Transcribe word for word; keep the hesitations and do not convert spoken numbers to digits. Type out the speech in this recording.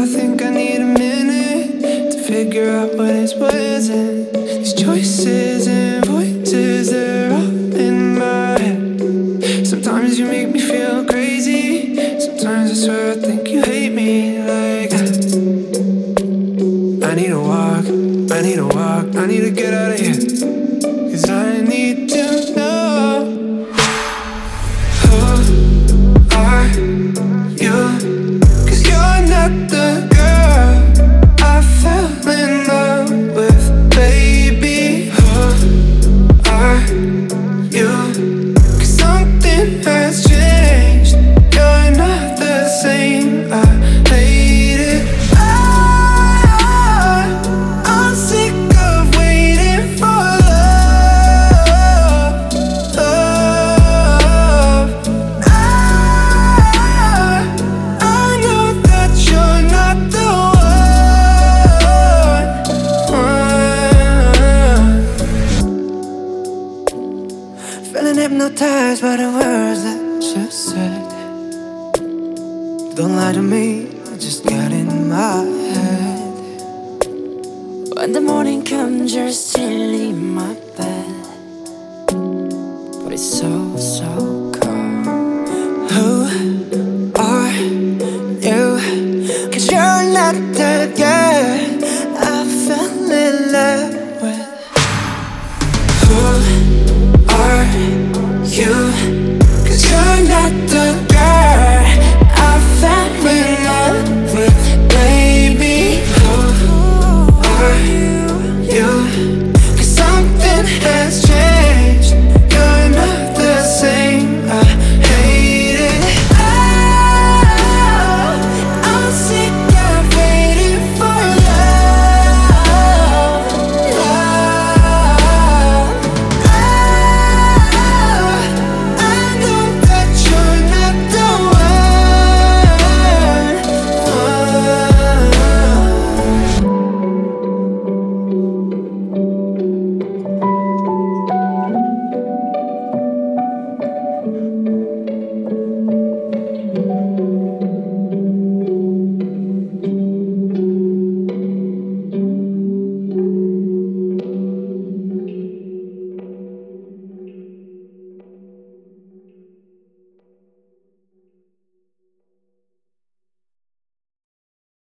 I think I need a minute to figure out what is what isn't. These choices and voices, they're all in my head. Sometimes you make me feel crazy. Sometimes I swear I think you hate me like that. I need a walk, I need a walk, I need to get out of here. Cause I need to know, who are you? Cause you're not the girl I fell in love with, baby. Who are you? Cause something has changed. You're not the same. I hate it. I, I'm sick of waiting for love, love. I, I know that you're not the one, one. Feeling hypnotized by the words that you said. Don't lie to me, I just got in my head. When the morning comes, you're still in my bed, but it's so, so cold. Who are you? Cause you're not the